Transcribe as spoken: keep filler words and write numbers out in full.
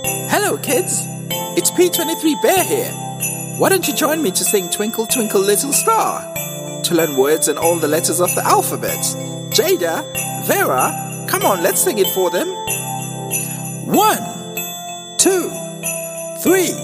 Hello, kids. It's P twenty-three Bear here. Why don't you join me to sing Twinkle Twinkle Little Star? To learn words and all the letters of the alphabet. Jada, Vera, come on, let's sing it for them. One, two, three.